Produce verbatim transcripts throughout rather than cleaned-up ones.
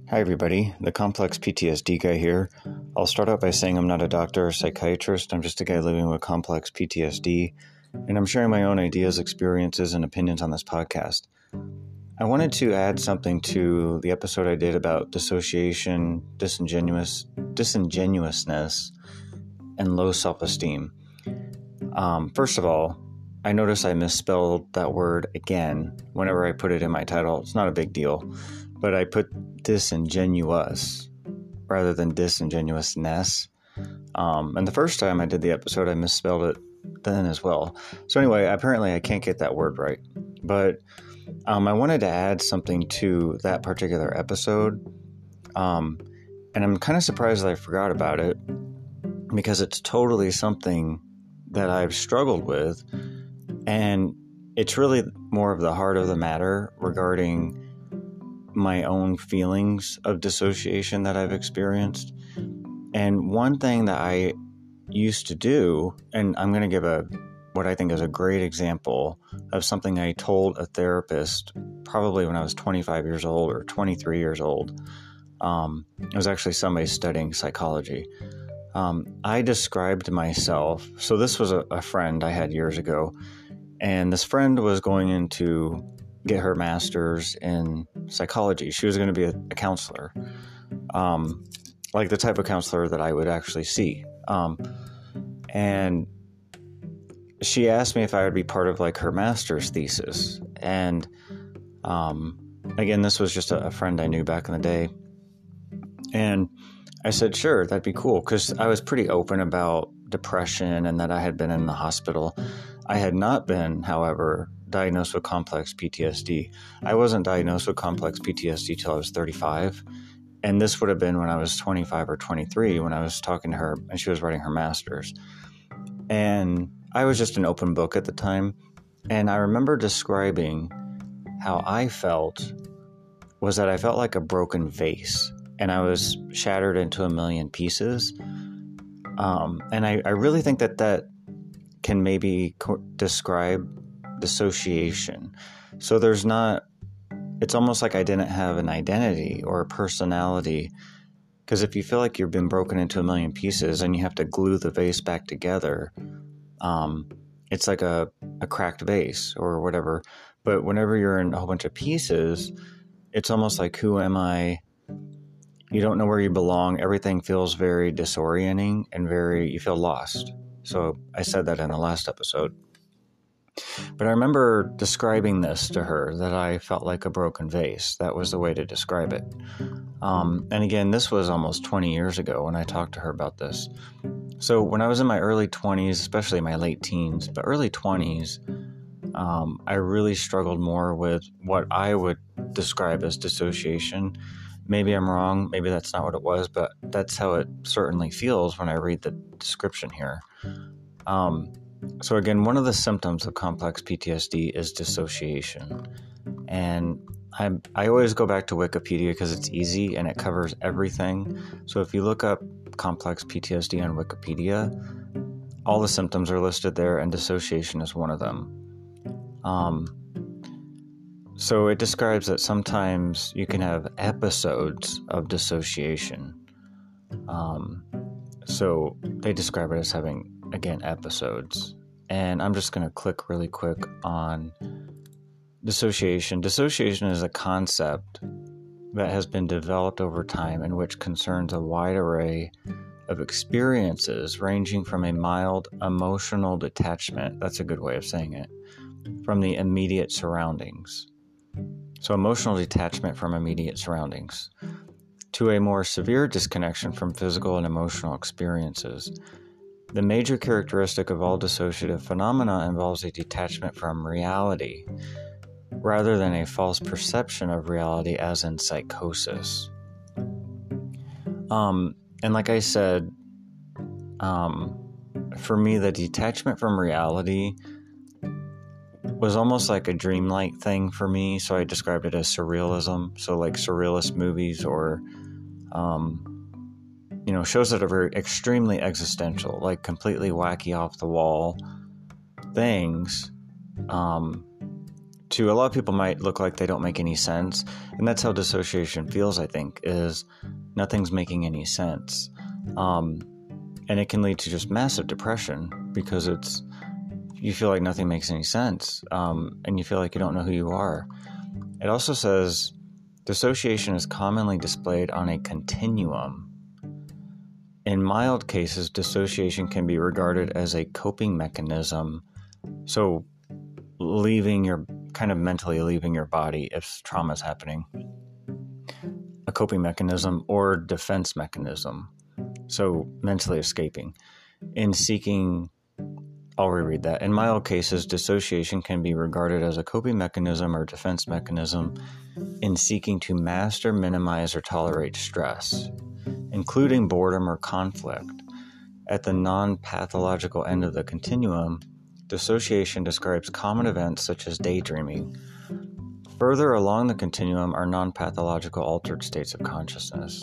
Hi everybody, the Complex P T S D guy here. I'll start out by saying I'm not a doctor or psychiatrist. I'm just a guy living with complex P T S D, and I'm sharing my own ideas, experiences, and opinions on this podcast. I wanted to add something to the episode I did about dissociation, disingenuous, disingenuousness, and low self-esteem. Um, first of all, I noticed I misspelled that word again whenever I put it in my title. It's not a big deal, but I put disingenuous rather than disingenuousness. Um, and the first time I did the episode, I misspelled it then as well. So anyway, apparently I can't get that word right. But um, I wanted to add something to that particular episode. Um, and I'm kind of surprised that I forgot about it because it's totally something that I've struggled with. And it's really more of the heart of the matter regarding my own feelings of dissociation that I've experienced. And one thing that I used to do, and I'm going to give a what I think is a great example of something I told a therapist probably when I was twenty-five years old or twenty-three years old. Um, it was actually somebody studying psychology. Um, I described myself. So this was a, a friend I had years ago, and this friend was going into get her master's in psychology. She was going to be a, a counselor, um, like the type of counselor that I would actually see. Um, and she asked me if I would be part of like her master's thesis. And um, again, this was just a, a friend I knew back in the day. And I said, sure, that'd be cool. Because I was pretty open about depression and that I had been in the hospital. I had not been, however, diagnosed with complex P T S D. I wasn't diagnosed with complex P T S D till I was thirty-five. And this would have been when I was twenty-five or twenty-three when I was talking to her and she was writing her master's. And I was just an open book at the time. And I remember describing how I felt was that I felt like a broken vase and I was shattered into a million pieces. Um, and I, I really think that that can maybe co- describe dissociation. So there's not, it's almost like I didn't have an identity or a personality, because if you feel like you've been broken into a million pieces and you have to glue the vase back together, um, it's like a, a cracked vase or whatever. But whenever you're in a whole bunch of pieces, it's almost like, who am I? You don't know where you belong. Everything feels very disorienting and very, you feel lost. So I said that in the last episode. But I remember describing this to her, that I felt like a broken vase. That was the way to describe it. Um, and again, this was almost twenty years ago when I talked to her about this. So when I was in my early twenties, especially my late teens, but early twenties, um, I really struggled more with what I would describe as dissociation. Maybe I'm wrong. Maybe that's not what it was, but that's how it certainly feels when I read the description here. Um, so again, one of the symptoms of complex P T S D is dissociation. And I I always go back to Wikipedia because it's easy and it covers everything. So if you look up complex P T S D on Wikipedia, all the symptoms are listed there and dissociation is one of them. Um, so it describes that sometimes you can have episodes of dissociation. Um, so they describe it as having, again, episodes. And I'm just going to click really quick on dissociation. Dissociation is a concept that has been developed over time and which concerns a wide array of experiences ranging from a mild emotional detachment, that's a good way of saying it, from the immediate surroundings. So emotional detachment from immediate surroundings, to a more severe disconnection from physical and emotional experiences. The major characteristic of all dissociative phenomena involves a detachment from reality, rather than a false perception of reality as in psychosis. Um, and like I said, um, for me, the detachment from reality was almost like a dreamlike thing for me. So I described it as surrealism. So like surrealist movies or, um, you know, shows that are very extremely existential, like completely wacky off the wall things, um, to a lot of people might look like they don't make any sense. And that's how dissociation feels, I think, is nothing's making any sense. Um, and it can lead to just massive depression because it's, you feel like nothing makes any sense. Um, and you feel like you don't know who you are. It also says dissociation is commonly displayed on a continuum. In mild cases, dissociation can be regarded as a coping mechanism. So leaving your, kind of mentally leaving your body if trauma is happening. A coping mechanism or defense mechanism. So mentally escaping. In seeking, I'll reread that. In mild cases, dissociation can be regarded as a coping mechanism or defense mechanism in seeking to master, minimize, or tolerate stress, including boredom or conflict. At the non-pathological end of the continuum, dissociation describes common events such as daydreaming. Further along the continuum are non-pathological altered states of consciousness.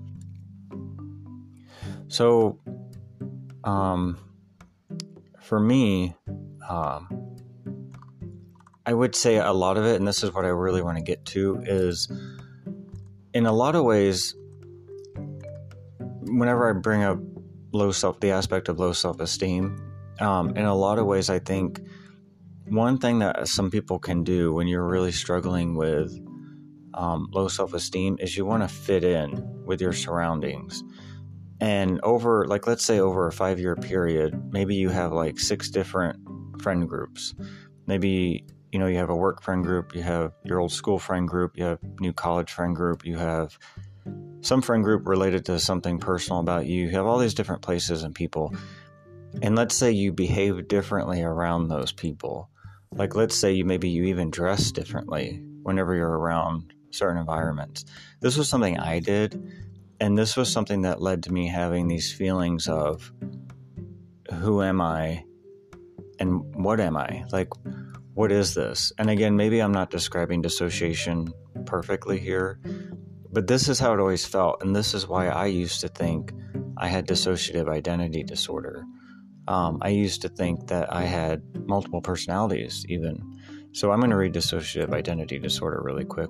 So, um, for me, um, I would say a lot of it, and this is what I really want to get to, is in a lot of ways, whenever I bring up low self, the aspect of low self-esteem, um, in a lot of ways, I think one thing that some people can do when you're really struggling with um, low self-esteem is you want to fit in with your surroundings. And over, like, let's say over a five-year period, maybe you have like six different friend groups. Maybe, you know, you have a work friend group, you have your old school friend group, you have new college friend group, you have some friend group related to something personal about you. You have all these different places and people. And let's say you behave differently around those people. Like, let's say you maybe you even dress differently whenever you're around certain environments. This was something I did. And this was something that led to me having these feelings of, who am I and what am I? Like, what is this? And again, maybe I'm not describing dissociation perfectly here, but this is how it always felt. And this is why I used to think I had dissociative identity disorder. Um, I used to think that I had multiple personalities even. So I'm going to read dissociative identity disorder really quick.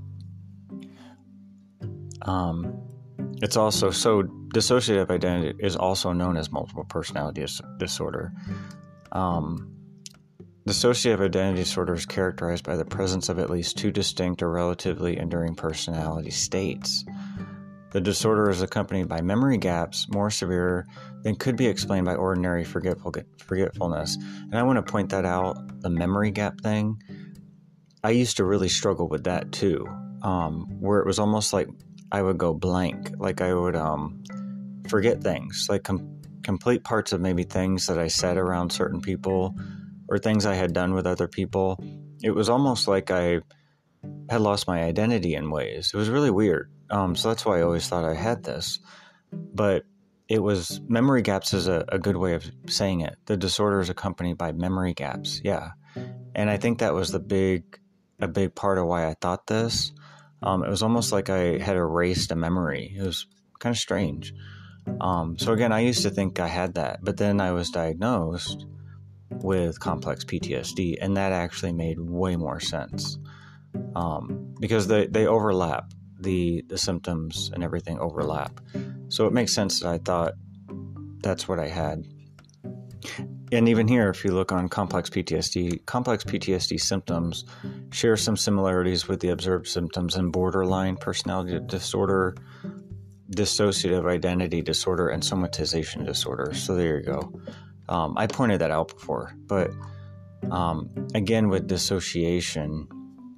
Um... It's also, so dissociative identity is also known as multiple personality dis- disorder. Um, dissociative identity disorder is characterized by the presence of at least two distinct or relatively enduring personality states. The disorder is accompanied by memory gaps more severe than could be explained by ordinary forgetful- forgetfulness. And I want to point that out, the memory gap thing. I used to really struggle with that too, um, where it was almost like I would go blank, like I would um, forget things, like com- complete parts of maybe things that I said around certain people or things I had done with other people. It was almost like I had lost my identity in ways. It was really weird. Um, so that's why I always thought I had this. But it was, memory gaps is a, a good way of saying it. The disorder is accompanied by memory gaps. Yeah. And I think that was the big, a big part of why I thought this. Um, it was almost like I had erased a memory. It was kind of strange. Um, so again, I used to think I had that, but then I was diagnosed with complex P T S D, and that actually made way more sense um, because they, they overlap. The, the symptoms and everything overlap. So it makes sense that I thought that's what I had. And even here, if you look on complex P T S D, complex P T S D symptoms share some similarities with the observed symptoms in borderline personality disorder, dissociative identity disorder, and somatization disorder. So there you go. Um, I pointed that out before. But um, again, with dissociation,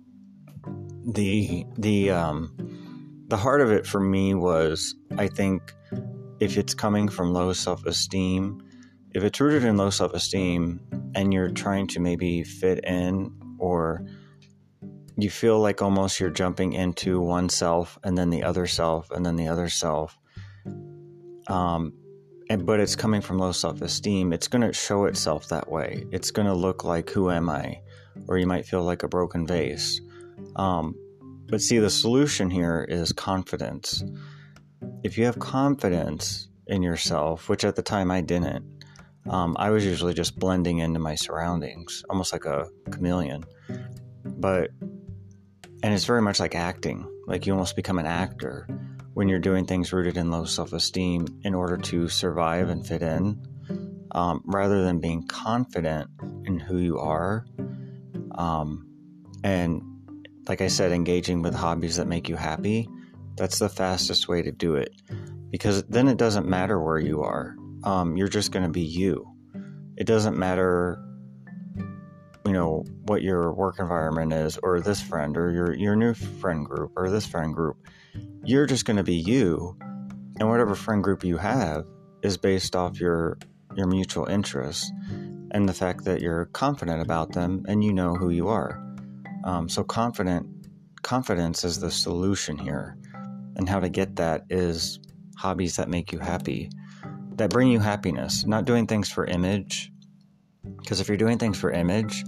the the um, the heart of it for me was, I think, if it's coming from low self-esteem, if it's rooted in low self-esteem and you're trying to maybe fit in, or you feel like almost you're jumping into one self and then the other self and then the other self, um, and, but it's coming from low self-esteem, it's going to show itself that way. It's going to look like, who am I? Or you might feel like a broken vase. Um, but see, the solution here is confidence. If you have confidence in yourself, which at the time I didn't, Um, I was usually just blending into my surroundings, almost like a chameleon. but, and it's very much like acting, like you almost become an actor when you're doing things rooted in low self-esteem in order to survive and fit in, um, rather than being confident in who you are. Um, and like I said, engaging with hobbies that make you happy, that's the fastest way to do it, because then it doesn't matter where you are. Um, you're just going to be you. It doesn't matter, you know, what your work environment is, or this friend, or your, your new friend group, or this friend group. You're just going to be you. And whatever friend group you have is based off your, your mutual interests and the fact that you're confident about them and you know who you are. Um, so confident, confidence is the solution here. And how to get that is hobbies that make you happy, that bring you happiness, not doing things for image. Because if you're doing things for image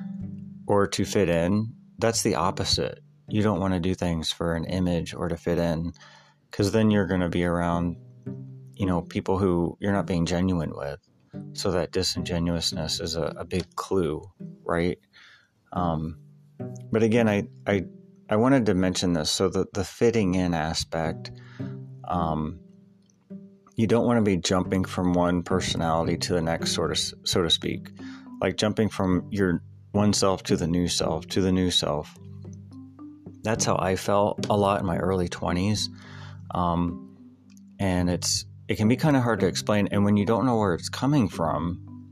or to fit in, that's the opposite. You don't want to do things for an image or to fit in, because then you're going to be around, you know, people who you're not being genuine with. So that disingenuousness is a, a big clue, right? Um, but again, I, I, I wanted to mention this. So the, the fitting in aspect, um, you don't want to be jumping from one personality to the next, sort of, so to speak, like jumping from your one self to the new self, to the new self. That's how I felt a lot in my early twenties. Um, and it's, it can be kind of hard to explain. And when you don't know where it's coming from,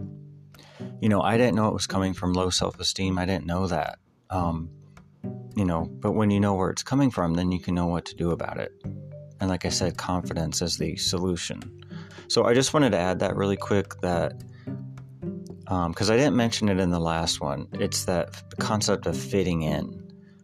you know, I didn't know it was coming from low self-esteem. I didn't know that, um, you know, but when you know where it's coming from, then you can know what to do about it. And like I said, confidence is the solution. So I just wanted to add that really quick, that because um, I didn't mention it in the last one. It's that concept of fitting in.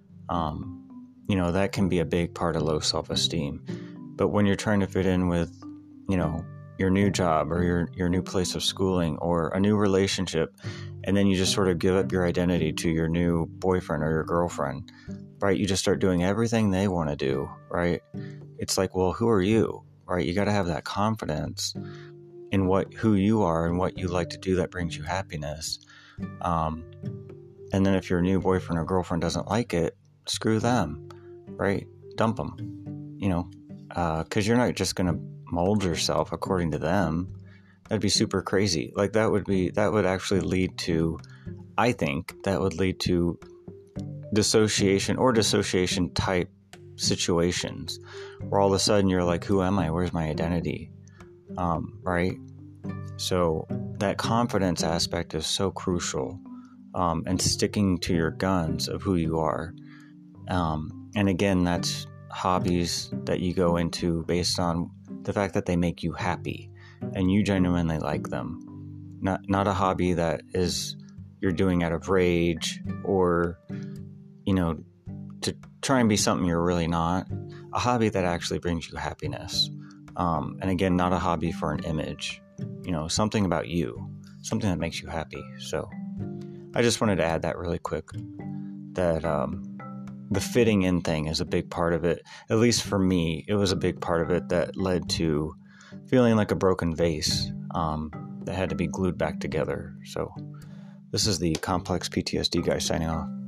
Um, you know, that can be a big part of low self-esteem. But when you're trying to fit in with, you know, your new job or your, your new place of schooling or a new relationship, and then you just sort of give up your identity to your new boyfriend or your girlfriend, right? You just start doing everything they want to do, right? It's like, well, who are you, right? You got to have that confidence in what, who you are and what you like to do that brings you happiness. Um, and then if your new boyfriend or girlfriend doesn't like it, screw them, right? Dump them, you know, uh, cause you're not just going to mold yourself according to them. That'd be super crazy. Like that would be, that would actually lead to, I think that would lead to dissociation or dissociation type situations where all of a sudden you're like, who am I? Where's my identity? Um, right? So that confidence aspect is so crucial, um, and sticking to your guns of who you are. Um, and again, that's hobbies that you go into based on the fact that they make you happy and you genuinely like them. Not, not a hobby that is you're doing out of rage or, you know, to try and be something you're really not. A hobby that actually brings you happiness. Um, and again, not a hobby for an image, you know, something about you, something that makes you happy. So I just wanted to add that really quick, that, um, the fitting in thing is a big part of it. At least for me, it was a big part of it that led to feeling like a broken vase, um, that had to be glued back together. So this is the Complex P T S D guy signing off.